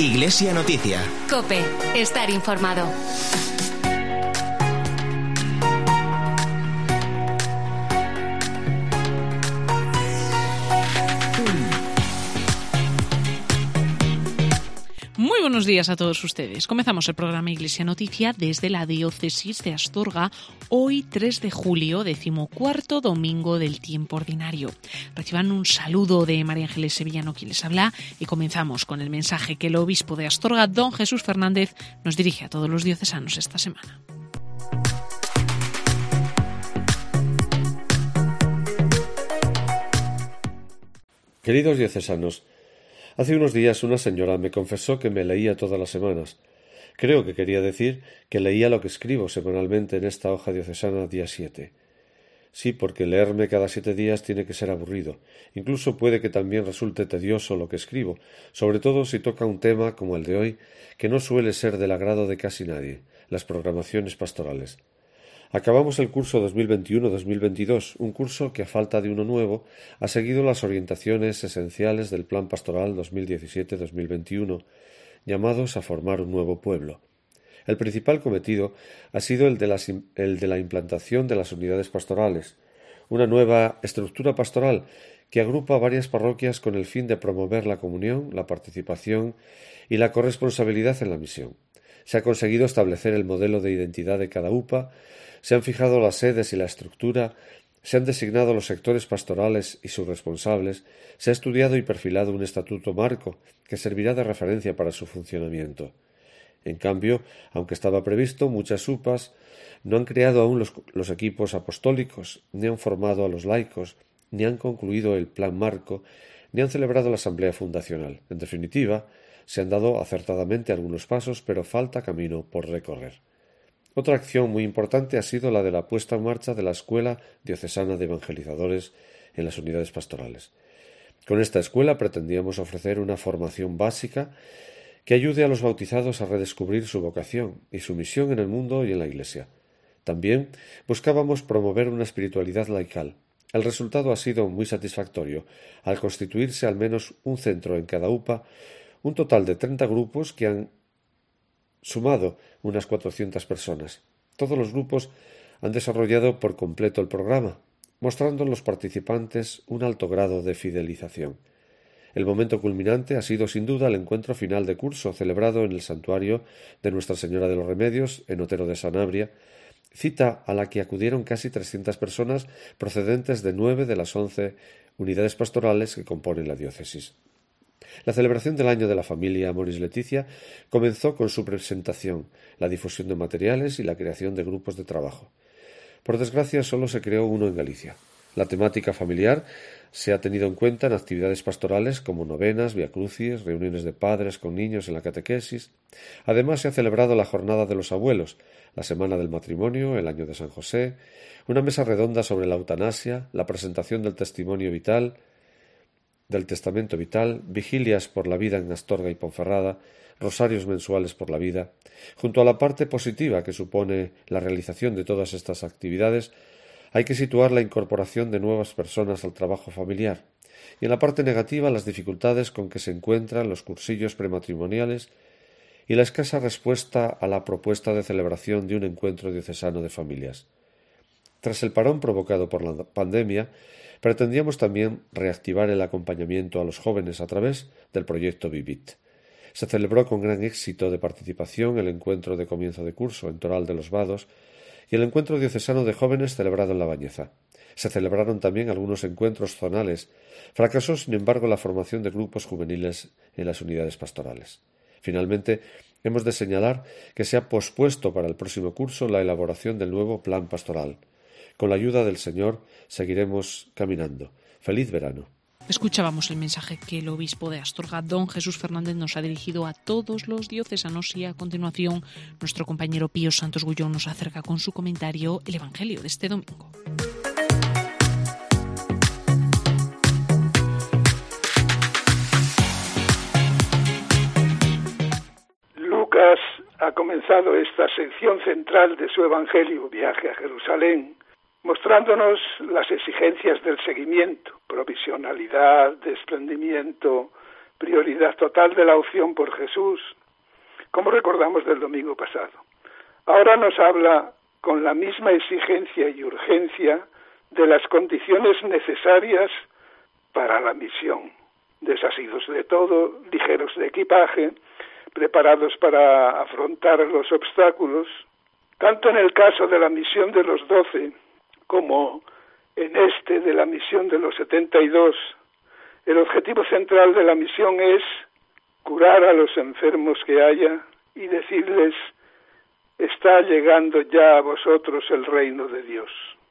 Iglesia Noticia. COPE. Estar informado. Muy buenos días a todos ustedes. Comenzamos el programa Iglesia Noticia desde la Diócesis de Astorga, hoy 3 de julio, 14º domingo del tiempo ordinario. Reciban un saludo de María Ángeles Sevillano, quien les habla, y comenzamos con el mensaje que el obispo de Astorga, don Jesús Fernández, nos dirige a todos los diocesanos esta semana. Queridos diocesanos, hace unos días una señora me confesó que me leía todas las semanas. Creo que quería decir que leía lo que escribo semanalmente en esta hoja diocesana día 7. Sí, porque leerme cada 7 días tiene que ser aburrido. Incluso puede que también resulte tedioso lo que escribo, sobre todo si toca un tema como el de hoy, que no suele ser del agrado de casi nadie, las programaciones pastorales. Acabamos el curso 2021-2022, un curso que a falta de uno nuevo ha seguido las orientaciones esenciales del Plan Pastoral 2017-2021, llamados a formar un nuevo pueblo. El principal cometido ha sido el de la implantación de las unidades pastorales, una nueva estructura pastoral que agrupa varias parroquias con el fin de promover la comunión, la participación y la corresponsabilidad en la misión. Se ha conseguido establecer el modelo de identidad de cada UPA, se han fijado las sedes y la estructura, se han designado los sectores pastorales y sus responsables, se ha estudiado y perfilado un estatuto marco que servirá de referencia para su funcionamiento. En cambio, aunque estaba previsto, muchas UPAs no han creado aún los equipos apostólicos, ni han formado a los laicos, ni han concluido el plan marco, ni han celebrado la asamblea fundacional. En definitiva, se han dado acertadamente algunos pasos, pero falta camino por recorrer. Otra acción muy importante ha sido la de la puesta en marcha de la Escuela Diocesana de Evangelizadores en las unidades pastorales. Con esta escuela pretendíamos ofrecer una formación básica que ayude a los bautizados a redescubrir su vocación y su misión en el mundo y en la Iglesia. También buscábamos promover una espiritualidad laical. El resultado ha sido muy satisfactorio, al constituirse al menos un centro en cada UPA, un total de 30 grupos que han sumado unas 400 personas. Todos los grupos han desarrollado por completo el programa, mostrando en los participantes un alto grado de fidelización. El momento culminante ha sido sin duda el encuentro final de curso celebrado en el santuario de Nuestra Señora de los Remedios, en Otero de Sanabria, cita a la que acudieron casi 300 personas procedentes de 9 de las 11 unidades pastorales que componen la diócesis. La celebración del Año de la Familia Amoris Laetitia comenzó con su presentación, la difusión de materiales y la creación de grupos de trabajo. Por desgracia, solo se creó uno en Galicia. La temática familiar se ha tenido en cuenta en actividades pastorales como novenas, viacrucis, reuniones de padres con niños en la catequesis. Además, se ha celebrado la Jornada de los Abuelos, la Semana del Matrimonio, el Año de San José, una mesa redonda sobre la eutanasia, la presentación del testimonio vital, del testamento vital, vigilias por la vida en Astorga y Ponferrada, rosarios mensuales por la vida. Junto a la parte positiva que supone la realización de todas estas actividades, hay que situar la incorporación de nuevas personas al trabajo familiar, y en la parte negativa las dificultades con que se encuentran los cursillos prematrimoniales y la escasa respuesta a la propuesta de celebración de un encuentro diocesano de familias. Tras el parón provocado por la pandemia, pretendíamos también reactivar el acompañamiento a los jóvenes a través del proyecto Vivit. Se celebró con gran éxito de participación el encuentro de comienzo de curso en Toral de los Vados y el encuentro diocesano de jóvenes celebrado en La Bañeza. Se celebraron también algunos encuentros zonales. Fracasó, sin embargo, la formación de grupos juveniles en las unidades pastorales. Finalmente, hemos de señalar que se ha pospuesto para el próximo curso la elaboración del nuevo plan pastoral. Con la ayuda del Señor seguiremos caminando. ¡Feliz verano! Escuchábamos el mensaje que el obispo de Astorga, don Jesús Fernández, nos ha dirigido a todos los diocesanos, y a continuación nuestro compañero Pío Santos Gullón nos acerca con su comentario el Evangelio de este domingo. Lucas ha comenzado esta sección central de su Evangelio, Viaje a Jerusalén, mostrándonos las exigencias del seguimiento, provisionalidad, desprendimiento, prioridad total de la opción por Jesús, como recordamos del domingo pasado. Ahora nos habla con la misma exigencia y urgencia de las condiciones necesarias para la misión, desasidos de todo, ligeros de equipaje, preparados para afrontar los obstáculos, tanto en el caso de la misión de los 12 como en este de la misión de los 72. El objetivo central de la misión es curar a los enfermos que haya y decirles: está llegando ya a vosotros el reino de Dios.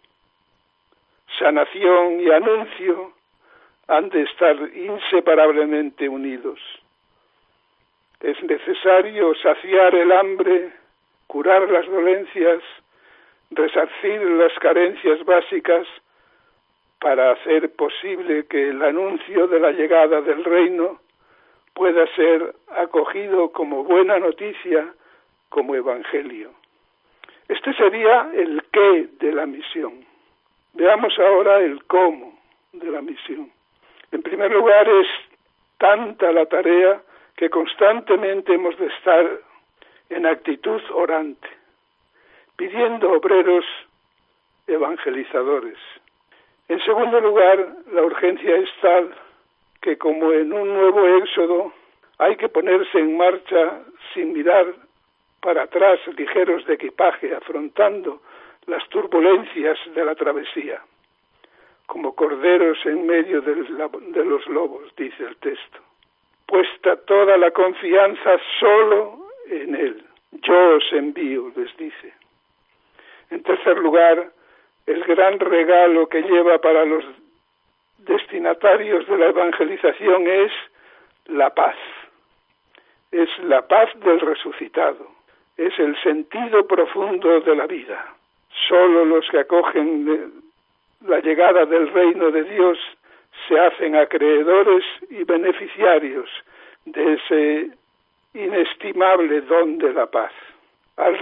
Sanación y anuncio han de estar inseparablemente unidos. Es necesario saciar el hambre, curar las dolencias, resarcir las carencias básicas para hacer posible que el anuncio de la llegada del reino pueda ser acogido como buena noticia, como evangelio. Este sería el qué de la misión. Veamos ahora el cómo de la misión. En primer lugar, es tanta la tarea que constantemente hemos de estar en actitud orante, pidiendo obreros evangelizadores. En segundo lugar, la urgencia es tal que, como en un nuevo éxodo, hay que ponerse en marcha sin mirar para atrás, ligeros de equipaje, afrontando las turbulencias de la travesía, como corderos en medio de los lobos, dice el texto. Puesta toda la confianza solo en Él. Yo os envío, les dice. En tercer lugar, el gran regalo que lleva para los destinatarios de la evangelización es la paz. Es la paz del resucitado. Es el sentido profundo de la vida. Solo los que acogen la llegada del reino de Dios se hacen acreedores y beneficiarios de ese inestimable don de la paz. Al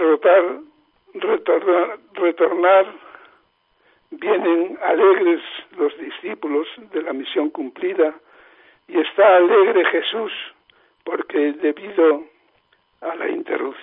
retornar, vienen alegres los discípulos de la misión cumplida, y está alegre Jesús, porque debido a la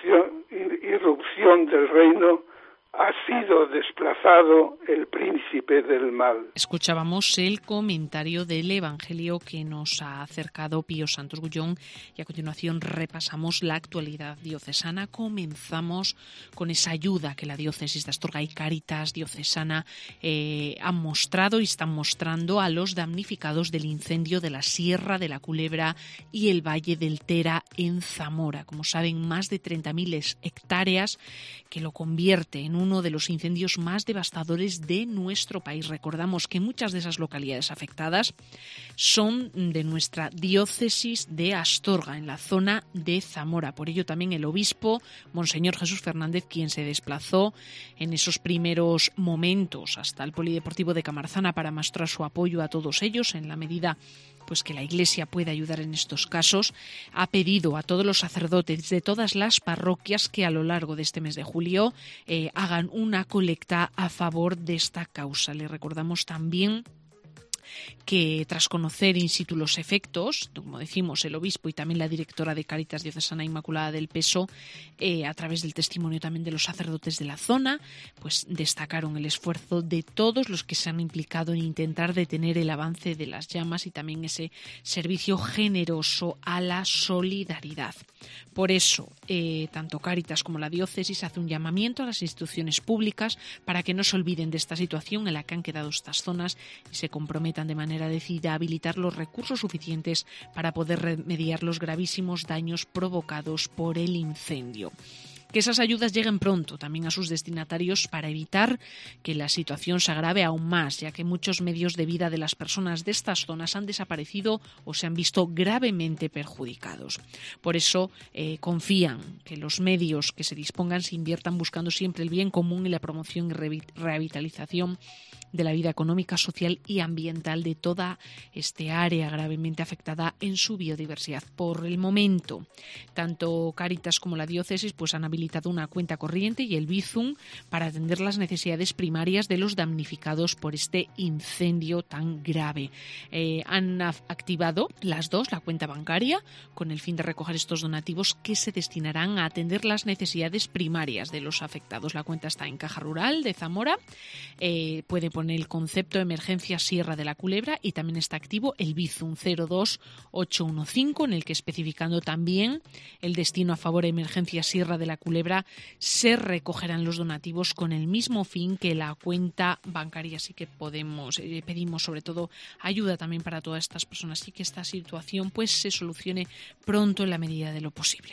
irrupción del reino ha sido desplazado el príncipe del mal. Escuchábamos el comentario del Evangelio que nos ha acercado Pío Santos Gullón y a continuación repasamos la actualidad diocesana. Comenzamos con esa ayuda que la diócesis de Astorga y Cáritas Diocesana han mostrado y están mostrando a los damnificados del incendio de la Sierra de la Culebra y el Valle del Tera en Zamora. Como saben, más de 30.000 hectáreas, que lo convierte en uno de los incendios más devastadores de nuestro país. Recordamos que muchas de esas localidades afectadas son de nuestra diócesis de Astorga, en la zona de Zamora. Por ello también el obispo, Monseñor Jesús Fernández, quien se desplazó en esos primeros momentos hasta el Polideportivo de Camarzana para mostrar su apoyo a todos ellos en la medida pues que la Iglesia puede ayudar en estos casos, ha pedido a todos los sacerdotes de todas las parroquias que a lo largo de este mes de julio hagan una colecta a favor de esta causa. Le recordamos también que tras conocer in situ los efectos, como decimos, el obispo y también la directora de Cáritas Diocesana Inmaculada del Peso, a través del testimonio también de los sacerdotes de la zona, pues destacaron el esfuerzo de todos los que se han implicado en intentar detener el avance de las llamas y también ese servicio generoso a la solidaridad. Por eso, tanto Cáritas como la diócesis hace un llamamiento a las instituciones públicas para que no se olviden de esta situación en la que han quedado estas zonas y se comprometan de manera decidida a habilitar los recursos suficientes para poder remediar los gravísimos daños provocados por el incendio. Que esas ayudas lleguen pronto también a sus destinatarios para evitar que la situación se agrave aún más, ya que muchos medios de vida de las personas de estas zonas han desaparecido o se han visto gravemente perjudicados. Por eso confían que los medios que se dispongan se inviertan buscando siempre el bien común y la promoción y revitalización de la vida económica, social y ambiental de toda este área gravemente afectada en su biodiversidad. Por el momento, tanto Cáritas como la diócesis pues han habilitado una cuenta corriente y el Bizum para atender las necesidades primarias de los damnificados por este incendio tan grave. Han activado las dos, la cuenta bancaria, con el fin de recoger estos donativos que se destinarán a atender las necesidades primarias de los afectados. La cuenta está en Caja Rural de Zamora, puede poner el concepto de emergencia Sierra de la Culebra y también está activo el Bizum 02815, en el que, especificando también el destino a favor de emergencia Sierra de la Culebra, se recogerán los donativos con el mismo fin que la cuenta bancaria. Así que pedimos sobre todo ayuda también para todas estas personas y que esta situación pues se solucione pronto en la medida de lo posible.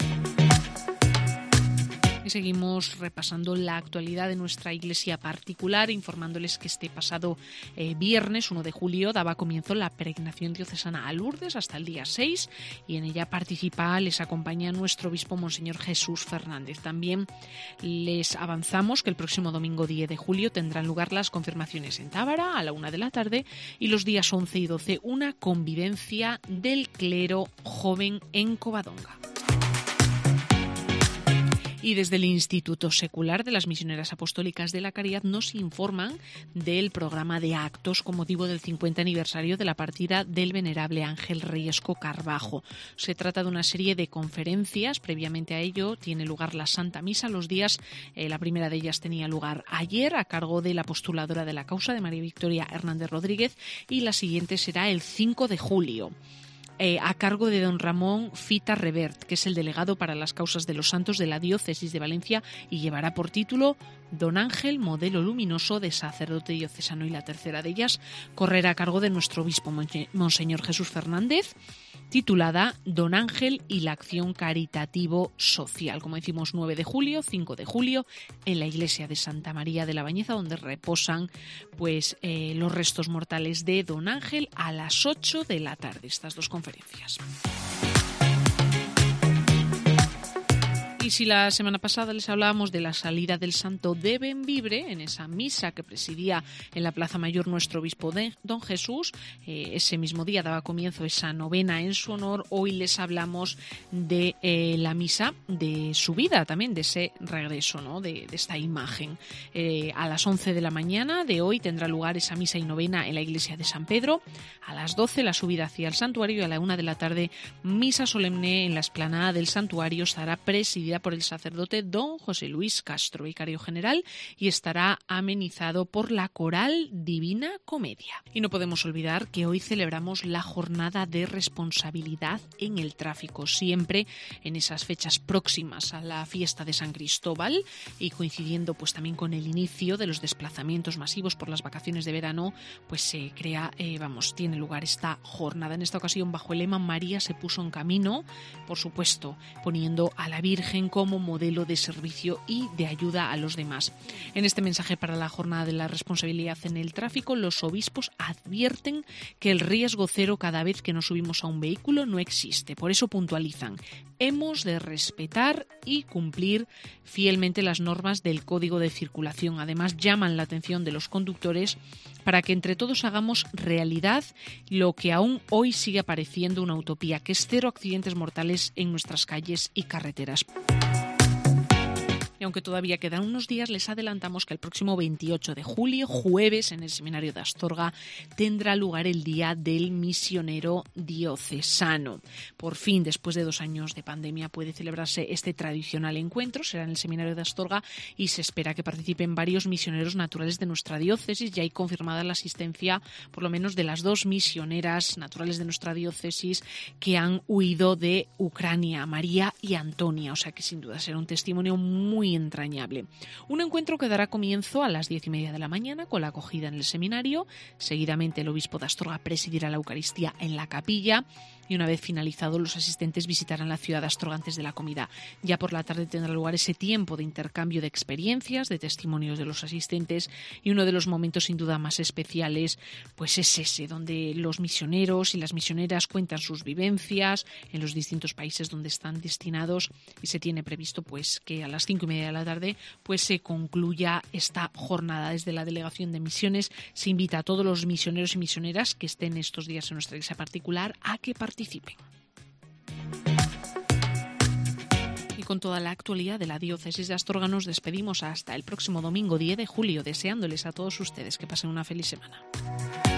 Y seguimos repasando la actualidad de nuestra iglesia particular, informándoles que este pasado viernes 1 de julio daba comienzo la peregrinación diocesana a Lourdes hasta el día 6 y en ella les acompaña nuestro obispo Monseñor Jesús Fernández. También les avanzamos que el próximo domingo 10 de julio tendrán lugar las confirmaciones en Tábara a la 1 de la tarde y los días 11 y 12 una convivencia del clero joven en Covadonga. Y desde el Instituto Secular de las Misioneras Apostólicas de la Caridad nos informan del programa de actos con motivo del 50 aniversario de la partida del venerable Ángel Riesco Carbajo. Se trata de una serie de conferencias. Previamente a ello tiene lugar la Santa Misa los días, la primera de ellas tenía lugar ayer a cargo de la postuladora de la causa, de María Victoria Hernández Rodríguez, y la siguiente será el 5 de julio. A cargo de don Ramón Fita Revert, que es el delegado para las causas de los santos de la diócesis de Valencia, y llevará por título Don Ángel, modelo luminoso de sacerdote diocesano, y la tercera de ellas correrá a cargo de nuestro obispo Monseñor Jesús Fernández, titulada Don Ángel y la acción caritativo social. Como decimos, 9 de julio, 5 de julio, en la iglesia de Santa María de la Bañeza, donde reposan los restos mortales de Don Ángel a las 8 de la tarde. Estas dos conferencias. Y si la semana pasada les hablábamos de la salida del santo de Bembibre, en esa misa que presidía en la Plaza Mayor nuestro obispo don Jesús, ese mismo día daba comienzo esa novena en su honor. Hoy les hablamos de la misa de su vida, también de ese regreso, ¿no? de esta imagen. A las 11 de la mañana de hoy tendrá lugar esa misa y novena en la iglesia de San Pedro. A las 12 la subida hacia el santuario y a la 1 de la tarde misa solemne en la explanada del santuario. Estará presidida por el sacerdote don José Luis Castro, vicario general, y estará amenizado por la coral Divina Comedia. Y no podemos olvidar que hoy celebramos la jornada de responsabilidad en el tráfico, siempre en esas fechas próximas a la fiesta de San Cristóbal y coincidiendo pues también con el inicio de los desplazamientos masivos por las vacaciones de verano, pues se crea, tiene lugar esta jornada. En esta ocasión, bajo el lema María se puso en camino, por supuesto, poniendo a la Virgen como modelo de servicio y de ayuda a los demás. En este mensaje para la jornada de la responsabilidad en el tráfico, los obispos advierten que el riesgo cero cada vez que nos subimos a un vehículo no existe. Por eso puntualizan: hemos de respetar y cumplir fielmente las normas del Código de Circulación. Además, llaman la atención de los conductores para que entre todos hagamos realidad lo que aún hoy sigue apareciendo una utopía, que es cero accidentes mortales en nuestras calles y carreteras. Y aunque todavía quedan unos días, les adelantamos que el próximo 28 de julio, jueves, en el Seminario de Astorga, tendrá lugar el Día del Misionero Diocesano. Por fin, después de 2 años de pandemia, puede celebrarse este tradicional encuentro. Será en el Seminario de Astorga y se espera que participen varios misioneros naturales de nuestra diócesis. Ya hay confirmada la asistencia, por lo menos, de las 2 misioneras naturales de nuestra diócesis que han huido de Ucrania, María y Antonia. O sea que sin duda será un testimonio muy entrañable. Un encuentro que dará comienzo a las 10:30 de la mañana con la acogida en el seminario. Seguidamente el obispo de Astorga presidirá la Eucaristía en la capilla y una vez finalizado los asistentes visitarán la ciudad de Astorga antes de la comida. Ya por la tarde tendrá lugar ese tiempo de intercambio de experiencias, de testimonios de los asistentes, y uno de los momentos sin duda más especiales pues es ese, donde los misioneros y las misioneras cuentan sus vivencias en los distintos países donde están destinados, y se tiene previsto pues que a las 5:30 6:30 de la tarde, pues se concluya esta jornada. Desde la Delegación de Misiones se invita a todos los misioneros y misioneras que estén estos días en nuestra iglesia particular a que participen. Y con toda la actualidad de la Diócesis de Astorga nos despedimos hasta el próximo domingo 10 de julio, deseándoles a todos ustedes que pasen una feliz semana.